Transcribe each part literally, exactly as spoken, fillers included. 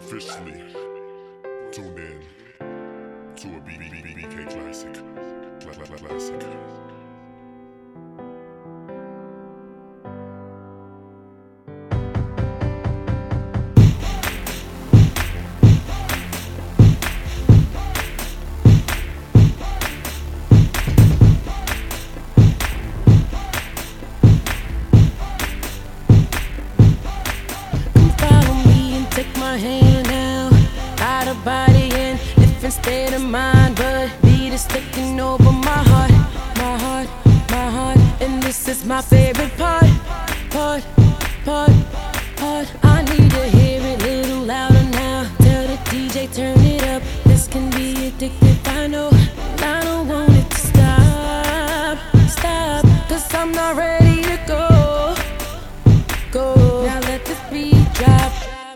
officially tuned in to a B K classic. Classic. Take my hand now, out of body in different state of mind, but beat is taking over my heart, my heart, my heart, and this is my favorite part, part, part, part. I need to hear it a little louder now. Tell the D J turn it up. This can be addictive, I know. I don't want it to stop, stop, 'cause I'm not ready to go, go. Now let this beat drop.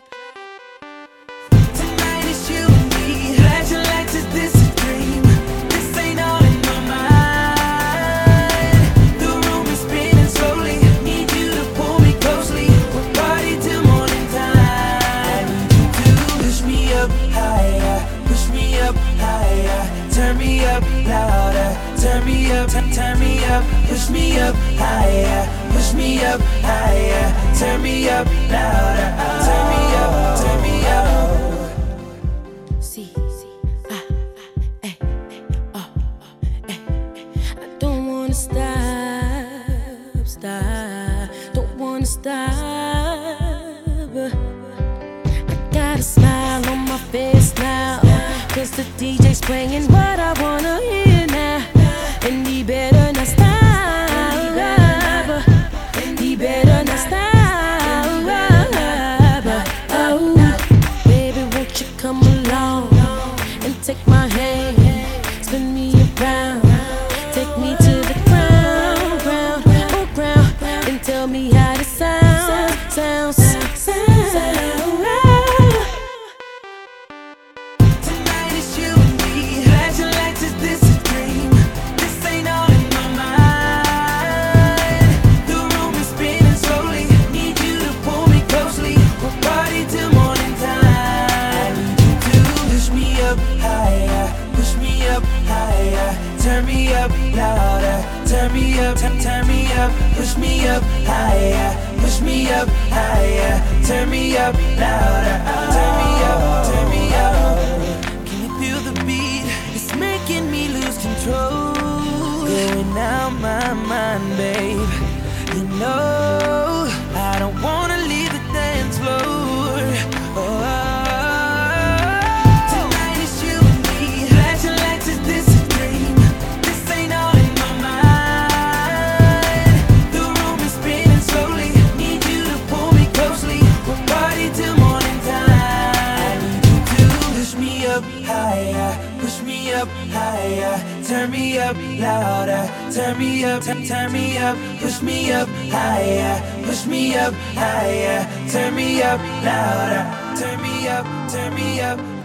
Turn me up louder, turn me up, turn me up, push me up higher, push me up higher, turn me up louder, turn me up, turn me up. See, ah, eh, oh, eh. I don't wanna stop, stop, don't wanna stop. I got a smile on my face now, 'cause the D J's playing what I wanna hear now. And he better not stop, he better not stop. Oh, baby, won't you come along and take my hand, spin me around, take me to the ground, ground, oh ground, and tell me how it sounds, sounds, sounds. Turn me up louder, turn me up, turn me up, push me up higher, push me up higher, turn me up louder, turn me up, turn me up. Can you feel the beat? It's making me lose control, going out my mind, babe. You know I don't wanna leave the dance floor. Oh. Push me up higher, turn me up louder, turn me up, turn me up, push me up higher, push me up higher, turn me up louder, turn me up, turn me up.